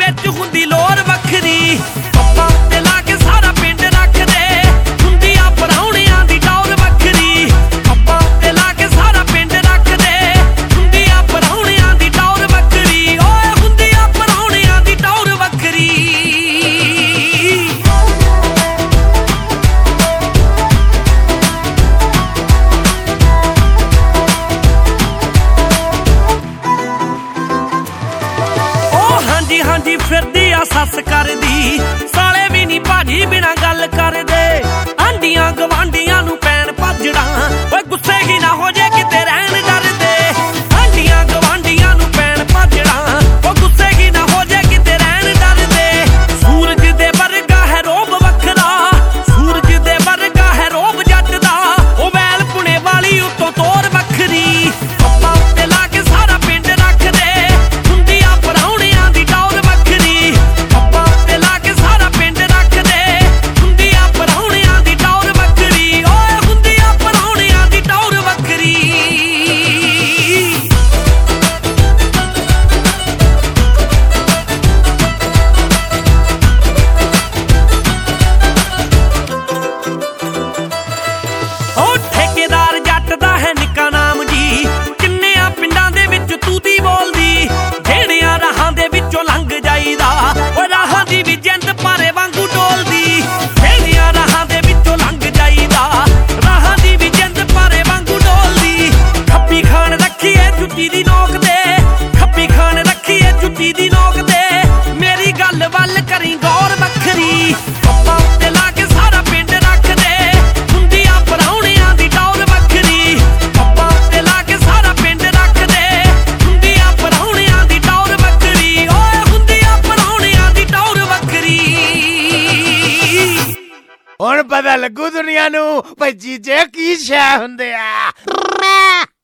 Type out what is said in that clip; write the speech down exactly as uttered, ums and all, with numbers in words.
ਵਿੱਚ ਹੁੰਦੀ ਲੋਰ ਵੱਖਰੀ। ਪੱਪਾਂ ਉੱਤੇ ਲਾ ਕੇ ਸਾਰਾ ਪਿੰਡ ਰੱਖਦੇ, ਹੁੰਦੀ ਆ ਪਰਾਹੁਣਿਆਂ ਦੀ ਟੌਰ ਵੱਖਰੀ। ਪੱਪਾਂ ਉੱਤੇ ਲਾ ਕੇ ਸਾਰਾ ਪਿੰਡ ਰੱਖਦੇ, ਹੁੰਦੀ ਆ ਪਰਾਹੁਣਿਆਂ ਦੀ ਟੌਰ ਵੱਖਰੀ। ਓਏ ਹੁੰਦੀ ਆ ਪਰਾਹੁਣਿਆਂ ਦੀ ਟੌਰ ਵੱਖਰੀ। ਹਾਂਜੀ ਹਾਂਜੀ ਫਿਰਦੀ ਆ ਸੱਸ ਕਰਦੀ, ਸਾਲੇ ਵੀ ਨੀ ਭਾਜੀ ਬਿਨਾਂ ਗੱਲ ਕਰਦੇ। ਆਂਢੀਆਂ ਗਵਾਂਢੀਆਂ ਨੂੰ ਪੈਣ ਭੱਜਣਾ, ਓਏ ਗੁੱਸੇ ਹੀ ਨਾ ਹੋ ਜੇ ਕਿਤੇ ਰਹਿਣ ਡਰਦੇ। ਆਂਢੀਆਂ ਗਵਾਂਢੀਆਂ ਨੂੰ ਪੈਣ ਭੱਜਣਾ, ਓ ਗੁੱਸੇ ਹੀ ਨਾ ਹੋ ਜੇ ਕਿਤੇ ਰਹਿਣ ਡਰਦੇ। ਸੂਰਜ ਦੇ ਵਰਗਾ ਹੈ ਰੋਬ ਵੱਖਰਾ, ਸੂਰਜ ਦੇ ਵਰਗਾ ਹੈ ਰੋਬ ਜੱਟ ਦਾ। ਉਹ ਵੈਲ ਪੁਣੇ ਵਾਲੀ ਉੱਤੋਂ ਤੋਰ ਵੱਖਰੀ। ਪੱਪਾਂ ਉੱਤੇ ਲਾ ਕੇ ਸਾਰਾ ਪਿੰਡ ਰੱਖਦੇ, ਹੁੰਦੀ ਆ ਪਰਾਹੁਣਿਆਂ ਦੀ ਟੌਰ ਵੱਖਰੀ। ਪੱਪਾਂ ਉੱਤੇ ਲਾ ਕੇ ਸਾਰਾ ਪਿੰਡ ਰੱਖਦੇ, ਹੁੰਦੀ ਆ ਪਰਾਹੁਣਿਆਂ ਦੀ ਟੌਰ ਵੱਖਰੀ। ਓਏ ਹੁੰਦੀ ਆ ਪਰਾਹੁਣਿਆਂ ਦੀ ਟੌਰ ਵੱਖਰੀ। ਉਹ ਠੇਕੇਦਾਰ ਜੱਟ ਦਾ ਹੈ ਨਿੱਕਾ ਨਾਮ ਜੀ, ਕਿੰਨਿਆਂ ਪਿੰਡਾਂ ਦੇ ਵਿੱਚ ਤੂਤੀ ਬੋਲਦੀ। ਜਿਹੜਿਆਂ ਰਾਹਾਂ ਦੇ ਵਿੱਚੋਂ ਲੰਘ ਜਾਈਦਾ, ਓਏ ਰਾਹਾਂ ਦੀ ਵੀ ਜਿੰਦ ਭਾਰੇ ਵਾਂਗੂ ਡੋਲਦੀ। ਜਿਹੜਿਆਂ ਰਾਹਾਂ ਦੇ ਵਿੱਚੋਂ ਲੰਘ ਜਾਈਦਾ, ਰਾਹਾਂ ਦੀ ਵੀ ਜਿੰਦ ਭਾਰੇ ਵਾਂਗੂ ਡੋਲਦੀ। ਖੱਪੀ ਖਾਨ ਰੱਖੀਏ ਜੁੱਤੀ ਦੀ ਨੋਕ ਤੇ, ਖੱਪੀ ਖਾਨ ਰੱਖੀਏ ਜੁੱਤੀ ਦੀ ਨੋਕ ਤੇ। ਮੇਰੀ ਗੱਲ ਵੱਲ ਕਰੀ ਗੌਰ ਵੱਖਰੀ। ਪੱਪਾਂ ਉੱਤੇ ਲਾ ਕੇ ਸਾਰਾ ਪਿੰਡ ਰੱਖਦੇ, ਹੁੰਦੀ ਆ ਪਰਾਹੁਣਿਆਂ ਦੀ ਟੌਰ ਵੱਖਰੀ। ਪੱਪਾਂ ਉੱਤੇ ਲਾ ਕੇ ਸਾਰਾ ਪਿੰਡ ਰੱਖਦੇ, ਹੁੰਦੀ ਆ ਪਰਾਹੁਣਿਆਂ ਦੀ ਟੌਰ ਵੱਖਰੀ। ਓਏ ਹੁੰਦੀ ਆ ਪਰਾਹੁਣਿਆਂ ਦੀ ਟੌਰ ਵੱਖਰੀ। ਹੁਣ ਪਤਾ ਲੱਗੂ ਦੁਨੀਆ ਨੂੰ ਭਈ ਜੀਜੇ ਕੀ ਸ਼ੈ ਹੁੰਦੇ ਆ।